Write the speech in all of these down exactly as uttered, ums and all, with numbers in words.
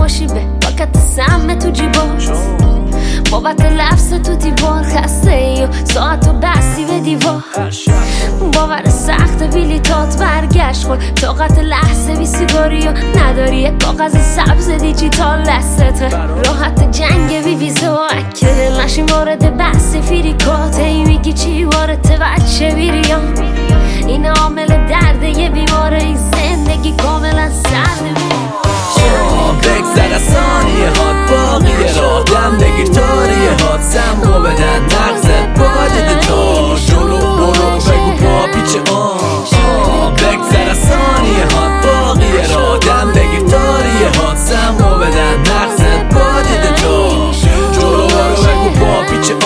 باشی به پاکت سم تو جیباش بابت لفظ تو دیوار خسته ای و ساعتو بستی به دیوار باور سخت بیلیتات برگشت کن طاقت لحظه بی سیگاری و نداری یه کاغذ سبز دیجیتال دستته راحت جنگ بی ویزا و اکه نشیم وارد بحث فیریکات ای میگی چی وارد بچه بیریام این عامل درده یه بیماره این زندگی کاملا سرده بگذر از ثانیه هات باقیه را دم بگیر تاریه هات سمو بدن مغزت باید تا جلو برو بگو پا پیچ آن بگذر از ثانیه هات باقیه را دم بگیر تاریه هات سمو بدن مغزت باید تا جلو برو بگو پا پیچ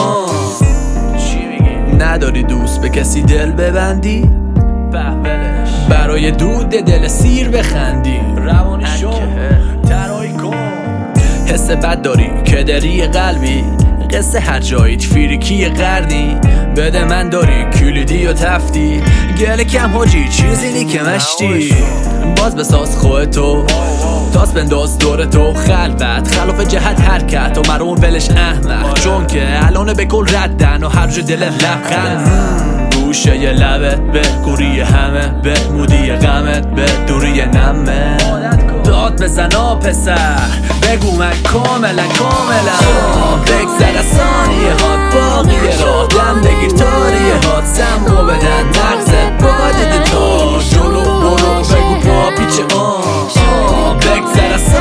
آن نداری دوست به کسی دل ببندی برای دود دل سیر بخندی روانی شو ترایی کن حس بد داری که داری قلبی قصه هر جاییت فیریکی قردی بده من داری کلیدی و تفتی گل کم حاجی چیزی نی که مشتی باز بساز خودتو تاس بنداز دور تو خلوت خلاف جهت حرکت و مرون ولش احمد چون که الان به کل ردن و هر جو دل لبخند گوشه ی لبت به گوری همه به مودی غمت به دوری نمه داد بزن آ پسر بگو من کاملا کاملا بگذر از ثانیه هات باقیه را دم بگیر تاریه هات سمو بدن مغزت باید تا جلو برو بگو پا پیچ آن بگذر از